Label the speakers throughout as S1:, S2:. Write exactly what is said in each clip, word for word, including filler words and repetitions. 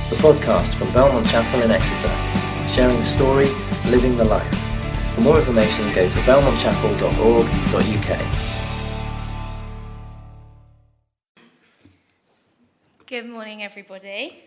S1: the podcast from Belmont Chapel in Exeter, sharing the story, living the life. For more information, go to belmont chapel dot org dot u k.
S2: Good morning, everybody.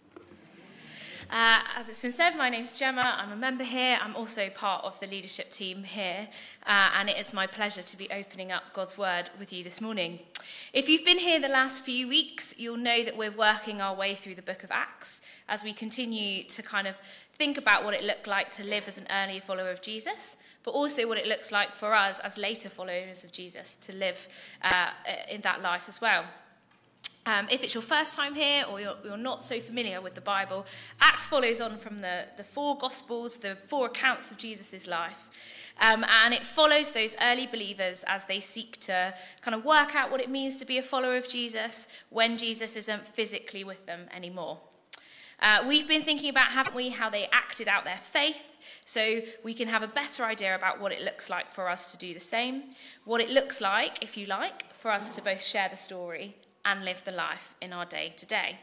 S2: Uh, as it's been said, my name's Gemma. I'm a member here. I'm also part of the leadership team here, uh, and it is my pleasure to be opening up God's Word with you this morning. If you've been here the last few weeks, you'll know that we're working our way through the book of Acts as we continue to kind of think about what it looked like to live as an early follower of Jesus, but also what it looks like for us as later followers of Jesus to live uh, in that life as well. Um, if it's your first time here or you're, you're not so familiar with the Bible, Acts follows on from the, the four Gospels, the four accounts of Jesus' life. Um, and it follows those early believers as they seek to kind of work out what it means to be a follower of Jesus when Jesus isn't physically with them anymore. Uh, we've been thinking about, haven't we, how they acted out their faith, so we can have a better idea about what it looks like for us to do the same, what it looks like, if you like, for us to both share the story and live the life in our day-to-day.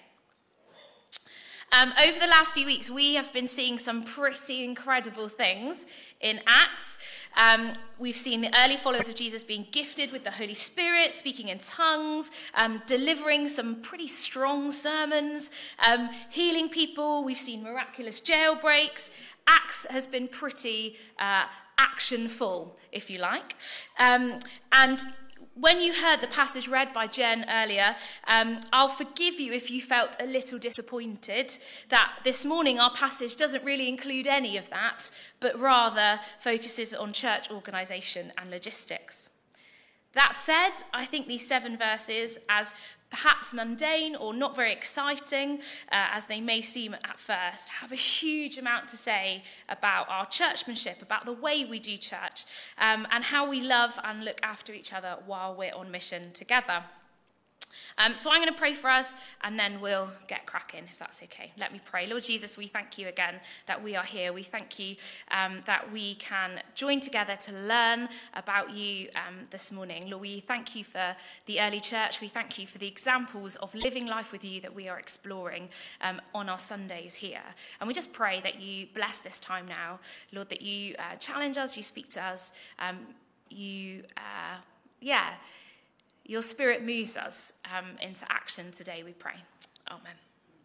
S2: Um, over the last few weeks, we have been seeing some pretty incredible things in Acts. Um, we've seen the early followers of Jesus being gifted with the Holy Spirit, speaking in tongues, um, delivering some pretty strong sermons, um, healing people. We've seen miraculous jailbreaks. Acts has been pretty uh, action-full, if you like. Um, and When you heard the passage read by Jen earlier, um, I'll forgive you if you felt a little disappointed that this morning our passage doesn't really include any of that, but rather focuses on church organisation and logistics. That said, I think these seven verses, as perhaps mundane or not very exciting uh, as they may seem at first, have a huge amount to say about our churchmanship, about the way we do church, um, and how we love and look after each other while we're on mission together. Um, so I'm going to pray for us, and then we'll get cracking, if that's okay. Let me pray. Lord Jesus, we thank you again that we are here. We thank you um, that we can join together to learn about you um, this morning. Lord, we thank you for the early church. We thank you for the examples of living life with you that we are exploring um, on our Sundays here. And we just pray that you bless this time now. Lord, that you uh, challenge us, you speak to us, um, you, uh, yeah, your Spirit moves us um, into action today, we pray. Amen.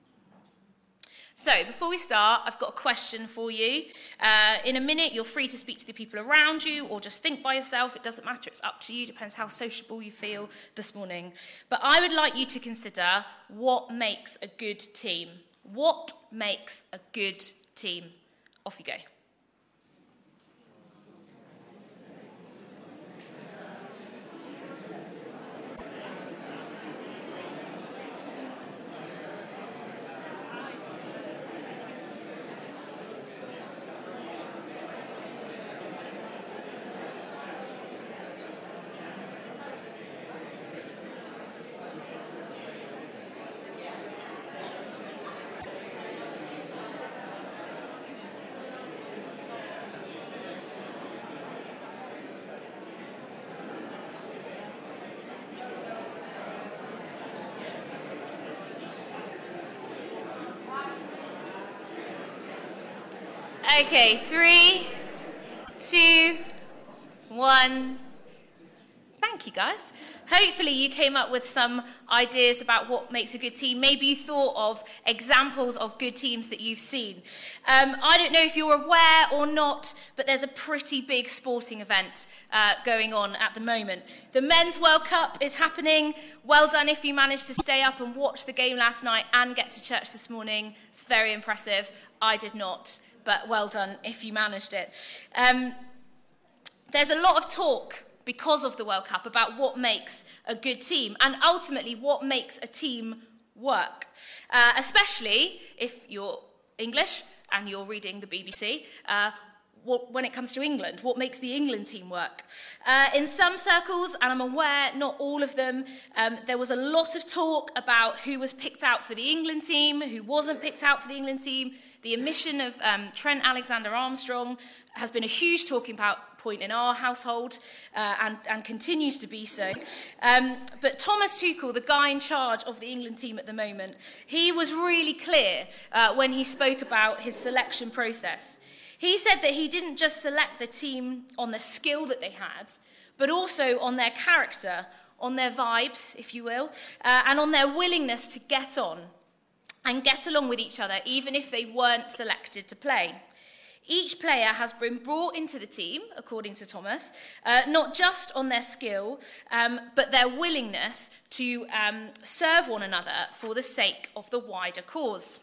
S2: So, before we start, I've got a question for you. Uh, in a minute, you're free to speak to the people around you or just think by yourself. It doesn't matter, it's up to you. Depends how sociable you feel this morning. But I would like you to consider what makes a good team. What makes a good team? Off you go. Okay, three, two, one. Thank you, guys. Hopefully you came up with some ideas about what makes a good team. Maybe you thought of examples of good teams that you've seen. Um, I don't know if you're aware or not, but there's a pretty big sporting event uh, going on at the moment. The Men's World Cup is happening. Well done if you managed to stay up and watch the game last night and get to church this morning. It's very impressive. I did not, but well done if you managed it. Um, there's a lot of talk because of the World Cup about what makes a good team and ultimately what makes a team work, uh, especially if you're English and you're reading the B B C. Uh, what, when it comes to England, what makes the England team work? Uh, in some circles, and I'm aware not all of them, um, there was a lot of talk about who was picked out for the England team, who wasn't picked out for the England team. The omission of um, Trent Alexander-Armstrong has been a huge talking about point in our household uh, and, and continues to be so. Um, but Thomas Tuchel, the guy in charge of the England team at the moment, he was really clear uh, when he spoke about his selection process. He said that he didn't just select the team on the skill that they had, but also on their character, on their vibes, if you will, uh, and on their willingness to get on and get along with each other, even if they weren't selected to play. Each player has been brought into the team, according to Thomas, uh, not just on their skill, um, but their willingness to um, serve one another for the sake of the wider cause.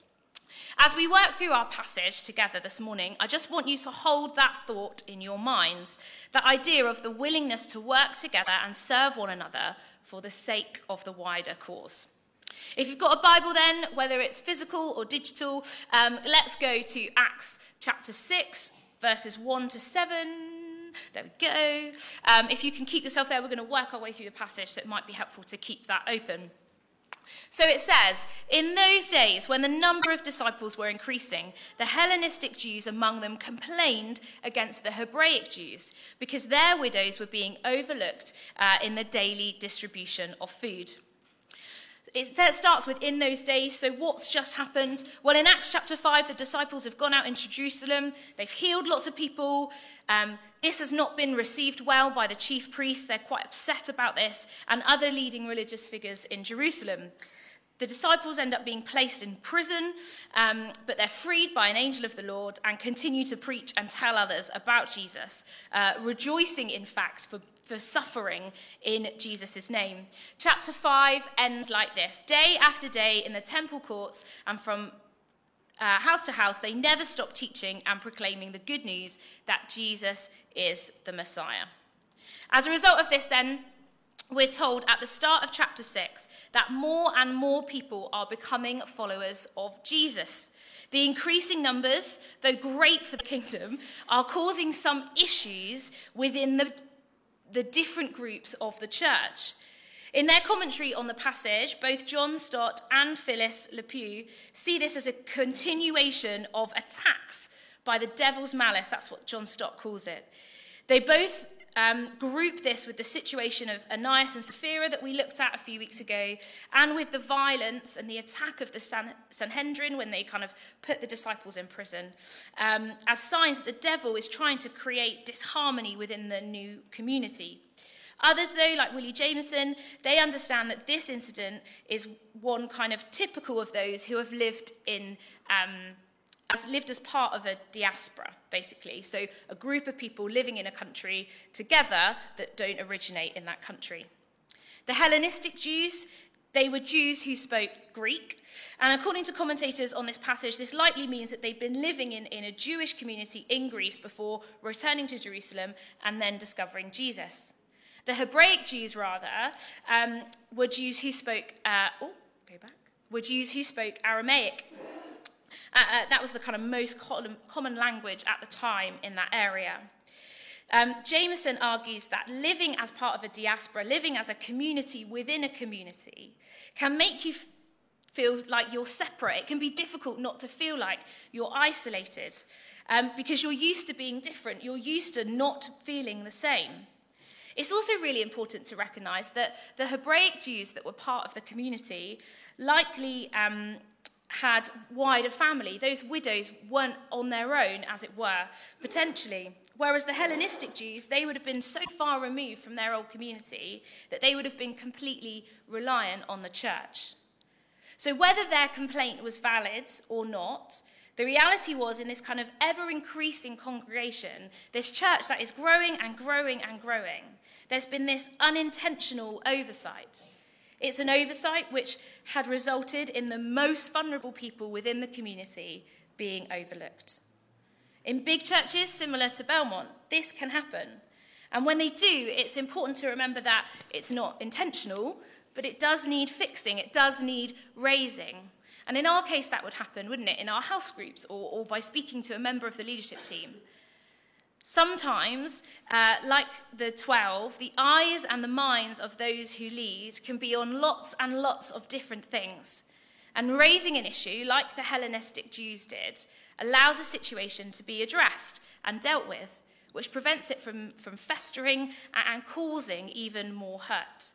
S2: As we work through our passage together this morning, I just want you to hold that thought in your minds, that idea of the willingness to work together and serve one another for the sake of the wider cause. If you've got a Bible then, whether it's physical or digital, um, let's go to Acts chapter six, verses one to seven. There we go. Um, if you can keep yourself there, we're going to work our way through the passage, so it might be helpful to keep that open. So it says, in those days when the number of disciples were increasing, the Hellenistic Jews among them complained against the Hebraic Jews because their widows were being overlooked uh, in the daily distribution of food. It starts with in those days, so what's just happened? Well, in Acts chapter five, the disciples have gone out into Jerusalem. They've healed lots of people. Um, this has not been received well by the chief priests. They're quite upset about this, and other leading religious figures in Jerusalem. The disciples end up being placed in prison, um, but they're freed by an angel of the Lord and continue to preach and tell others about Jesus, uh, rejoicing, in fact, for, for suffering in Jesus' name. Chapter five ends like this. Day after day in the temple courts and from uh, house to house, they never stopped teaching and proclaiming the good news that Jesus is the Messiah. As a result of this, then, we're told at the start of chapter six that more and more people are becoming followers of Jesus. The increasing numbers, though great for the kingdom, are causing some issues within the, the different groups of the church. In their commentary on the passage, both John Stott and Phyllis LePew see this as a continuation of attacks by the devil's malice. That's what John Stott calls it. They both Um, group this with the situation of Ananias and Sapphira that we looked at a few weeks ago, and with the violence and the attack of the San- Sanhedrin when they kind of put the disciples in prison, um, as signs that the devil is trying to create disharmony within the new community. Others, though, like Willie Jameson, they understand that this incident is one kind of typical of those who have lived in um, as lived as part of a diaspora, basically. So a group of people living in a country together that don't originate in that country. The Hellenistic Jews, they were Jews who spoke Greek. And according to commentators on this passage, this likely means that they'd been living in, in a Jewish community in Greece before returning to Jerusalem and then discovering Jesus. The Hebraic Jews, rather, um, were Jews who spoke, uh, oh, go back, were Jews who spoke Aramaic. Uh, uh, that was the kind of most common language at the time in that area. Um, Jameson argues that living as part of a diaspora, living as a community within a community, can make you f- feel like you're separate. It can be difficult not to feel like you're isolated um, because you're used to being different. You're used to not feeling the same. It's also really important to recognise that the Hebraic Jews that were part of the community likely Um, had wider family. Those widows weren't on their own, as it were, potentially. Whereas the Hellenistic Jews, they would have been so far removed from their old community that they would have been completely reliant on the church. So whether their complaint was valid or not, the reality was in this kind of ever-increasing congregation, this church that is growing and growing and growing, there's been this unintentional oversight. It's an oversight which had resulted in the most vulnerable people within the community being overlooked. In big churches similar to Belmont, this can happen. And when they do, it's important to remember that it's not intentional, but it does need fixing, it does need raising. And in our case, that would happen, wouldn't it, in our house groups or, or by speaking to a member of the leadership team. Sometimes, uh, like the twelve, the eyes and the minds of those who lead can be on lots and lots of different things. And raising an issue, like the Hellenistic Jews did, allows a situation to be addressed and dealt with which prevents it from, from festering and causing even more hurt.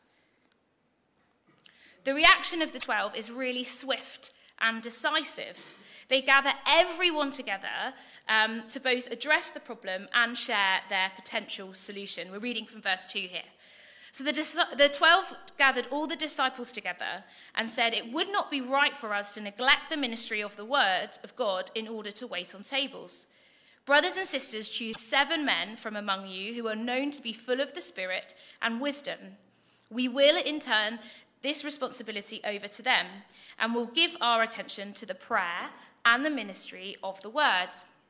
S2: The reaction of the twelve is really swift and decisive. They gather everyone together um, to both address the problem and share their potential solution. We're reading from verse two here. So the, the twelve gathered all the disciples together and said, "It would not be right for us to neglect the ministry of the word of God in order to wait on tables. Brothers and sisters, choose seven men from among you who are known to be full of the Spirit and wisdom. We will in turn this responsibility over to them, and will give our attention to the prayer and the ministry of the word."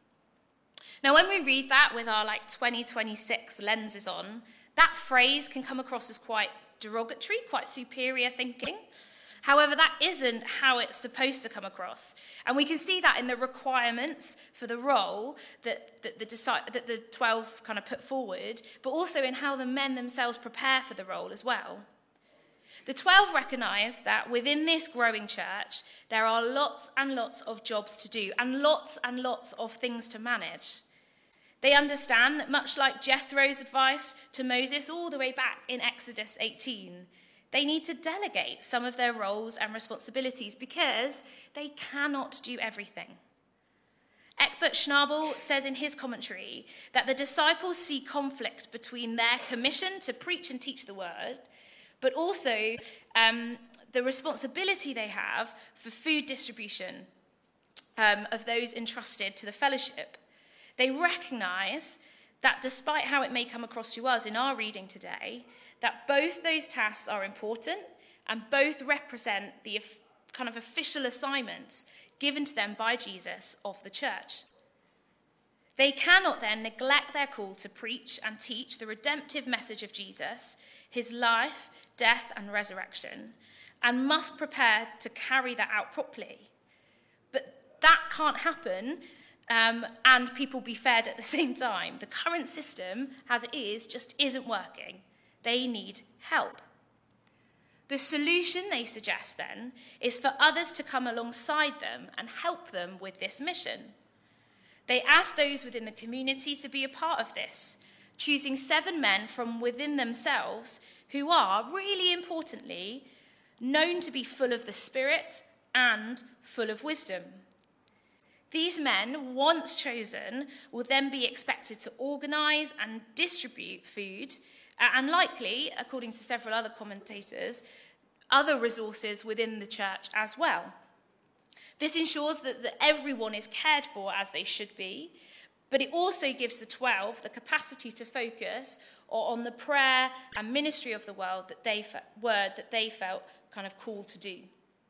S2: Now, when we read that with our like twenty twenty-six lenses on, that phrase can come across as quite derogatory, quite superior thinking. However, that isn't how it's supposed to come across. And we can see that in the requirements for the role that, that, the, that the twelve kind of put forward, but also in how the men themselves prepare for the role as well. The twelve recognise that within this growing church, there are lots and lots of jobs to do and lots and lots of things to manage. They understand that much like Jethro's advice to Moses all the way back in Exodus eighteen, they need to delegate some of their roles and responsibilities because they cannot do everything. Egbert Schnabel says in his commentary that the disciples see conflict between their commission to preach and teach the word, but also um, the responsibility they have for food distribution um, of those entrusted to the fellowship. They recognise that despite how it may come across to us in our reading today, that both those tasks are important and both represent the kind of official assignments given to them by Jesus of the church. They cannot then neglect their call to preach and teach the redemptive message of Jesus, his life, death and resurrection, and must prepare to carry that out properly. But that can't happen um, and people be fed at the same time. The current system, as it is, just isn't working. They need help. The solution, they suggest then, is for others to come alongside them and help them with this mission. They ask those within the community to be a part of this, choosing seven men from within themselves who are, really importantly, known to be full of the Spirit and full of wisdom. These men, once chosen, will then be expected to organise and distribute food and likely, according to several other commentators, other resources within the church as well. This ensures that, that everyone is cared for as they should be, but it also gives the twelve the capacity to focus on the prayer and ministry of the world that they fe- word that they felt kind of called to do.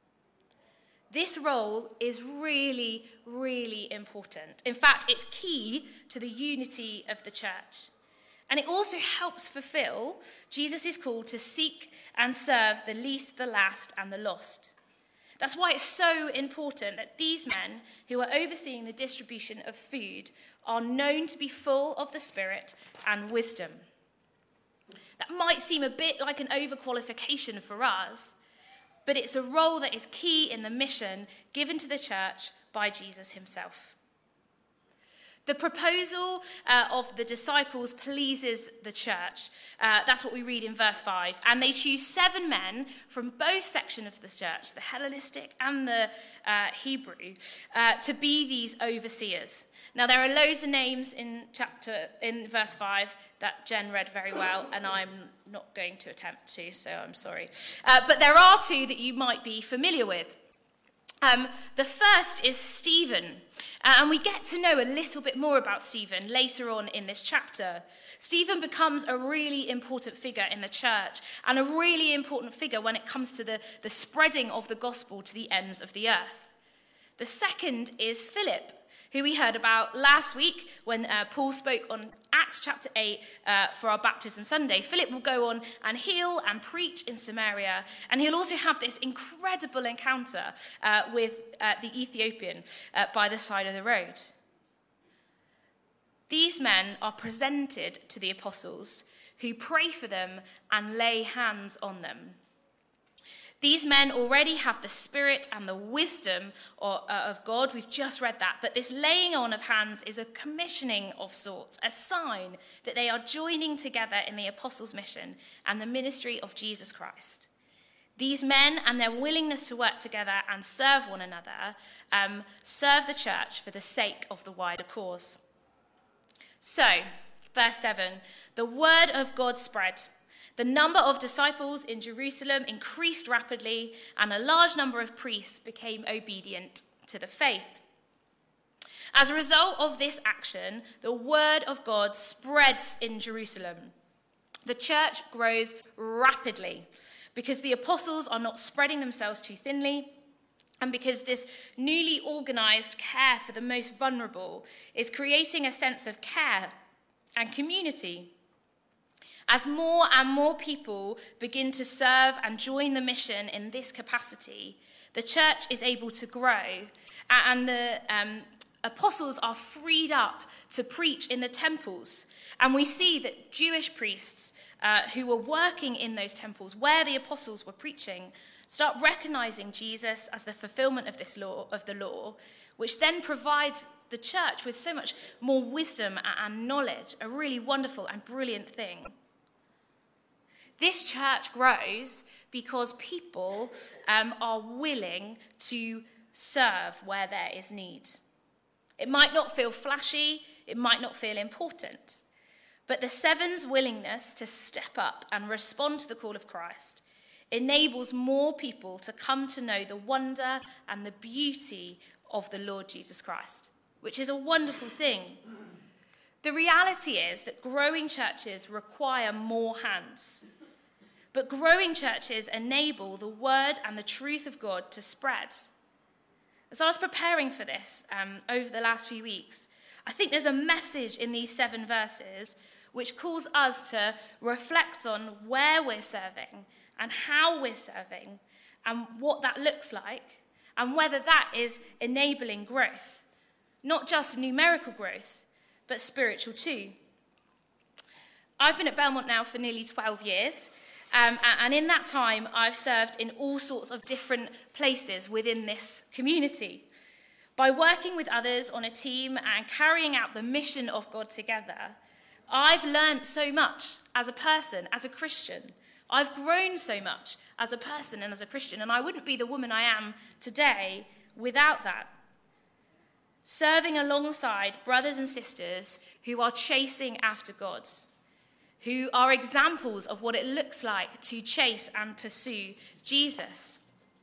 S2: This role is really, really important. In fact, it's key to the unity of the church. And it also helps fulfill Jesus' call to seek and serve the least, the last, and the lost. That's why it's so important that these men who are overseeing the distribution of food are known to be full of the Spirit and wisdom. That might seem a bit like an overqualification for us, but it's a role that is key in the mission given to the church by Jesus himself. The proposal uh, of the disciples pleases the church. Uh, that's what we read in verse five. And they choose seven men from both sections of the church, the Hellenistic and the uh, Hebrew, uh, to be these overseers. Now, there are loads of names in chapter in verse five that Jen read very well, and I'm not going to attempt to, so I'm sorry. Uh, but there are two that you might be familiar with. Um, the first is Stephen, uh, and we get to know a little bit more about Stephen later on in this chapter. Stephen becomes a really important figure in the church and a really important figure when it comes to the, the spreading of the gospel to the ends of the earth. The second is Philip, who we heard about last week when uh, Paul spoke on Acts chapter eight uh, for our Baptism Sunday. Philip will go on and heal and preach in Samaria, and he'll also have this incredible encounter uh, with uh, the Ethiopian uh, by the side of the road. These men are presented to the apostles, who pray for them and lay hands on them. These men already have the spirit and the wisdom of God. We've just read that. But this laying on of hands is a commissioning of sorts, a sign that they are joining together in the apostles' mission and the ministry of Jesus Christ. These men and their willingness to work together and serve one another um, serve the church for the sake of the wider cause. So, verse seven, the word of God spread. The number of disciples in Jerusalem increased rapidly, and a large number of priests became obedient to the faith. As a result of this action, the word of God spreads in Jerusalem. The church grows rapidly because the apostles are not spreading themselves too thinly, and because this newly organized care for the most vulnerable is creating a sense of care and community. As more and more people begin to serve and join the mission in this capacity, the church is able to grow, and the um, apostles are freed up to preach in the temples. And we see that Jewish priests uh, who were working in those temples where the apostles were preaching start recognizing Jesus as the fulfillment of this law, of the law, which then provides the church with so much more wisdom and knowledge, a really wonderful and brilliant thing. This church grows because people um, are willing to serve where there is need. It might not feel flashy, it might not feel important, but the Seven's willingness to step up and respond to the call of Christ enables more people to come to know the wonder and the beauty of the Lord Jesus Christ, which is a wonderful thing. The reality is that growing churches require more hands. But growing churches enable the word and the truth of God to spread. As I was preparing for this um, over the last few weeks, I think there's a message in these seven verses which calls us to reflect on where we're serving and how we're serving and what that looks like and whether that is enabling growth. Not just numerical growth, but spiritual too. I've been at Belmont now for nearly twelve years. Um, and in that time, I've served in all sorts of different places within this community. By working with others on a team and carrying out the mission of God together, I've learned so much as a person, as a Christian. I've grown so much as a person and as a Christian, and I wouldn't be the woman I am today without that. Serving alongside brothers and sisters who are chasing after God, who are examples of what it looks like to chase and pursue Jesus.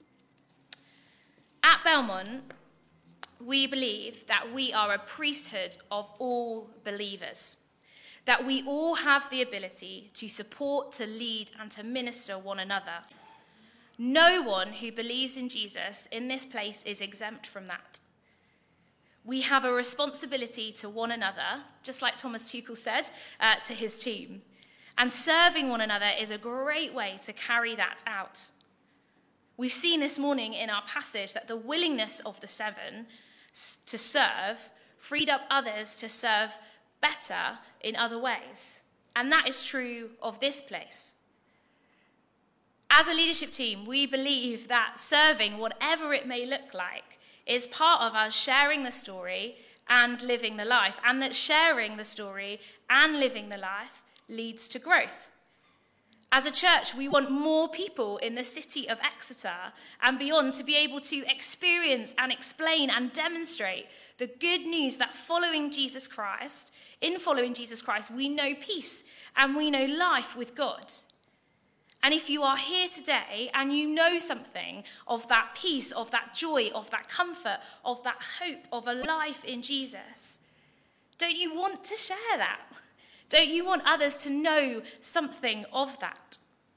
S2: At Belmont, we believe that we are a priesthood of all believers, that we all have the ability to support, to lead, and to minister one another. No one who believes in Jesus in this place is exempt from that. We have a responsibility to one another, just like Thomas Tuchel said uh, to his team. And serving one another is a great way to carry that out. We've seen this morning in our passage that the willingness of the seven to serve freed up others to serve better in other ways. And that is true of this place. As a leadership team, we believe that serving, whatever it may look like, is part of us sharing the story and living the life, and that sharing the story and living the life leads to growth. As a church, we want more people in the city of Exeter and beyond to be able to experience and explain and demonstrate the good news that following Jesus Christ, in following Jesus Christ, we know peace and we know life with God. And if you are here today and you know something of that peace, of that joy, of that comfort, of that hope, of a life in Jesus, don't you want to share that? Don't you want others to know something of that?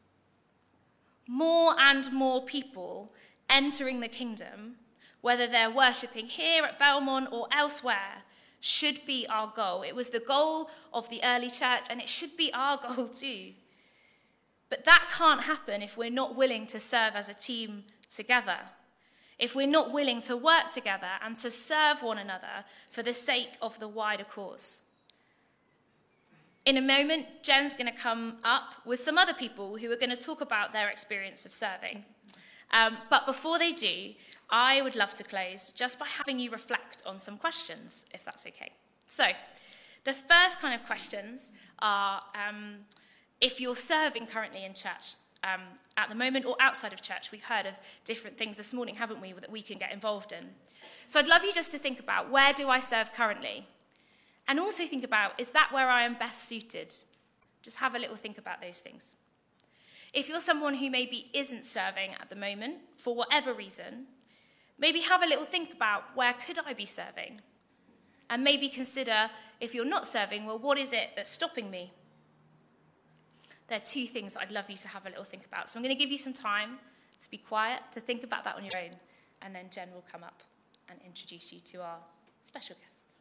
S2: More and more people entering the kingdom, whether they're worshipping here at Belmont or elsewhere, should be our goal. It was the goal of the early church, and it should be our goal too. But that can't happen if we're not willing to serve as a team together, if we're not willing to work together and to serve one another for the sake of the wider cause. In a moment, Jen's going to come up with some other people who are going to talk about their experience of serving. Um, but before they do, I would love to close just by having you reflect on some questions, if that's okay. So, the first kind of questions are, um, if you're serving currently in church um, at the moment or outside of church, we've heard of different things this morning, haven't we, that we can get involved in. So I'd love you just to think about, where do I serve currently? And also think about, is that where I am best suited? Just have a little think about those things. If you're someone who maybe isn't serving at the moment, for whatever reason, maybe have a little think about, where could I be serving? And maybe consider, if you're not serving, well, what is it that's stopping me? There are two things I'd love you to have a little think about. So I'm going to give you some time to be quiet, to think about that on your own, and then Jen will come up and introduce you to our special guest.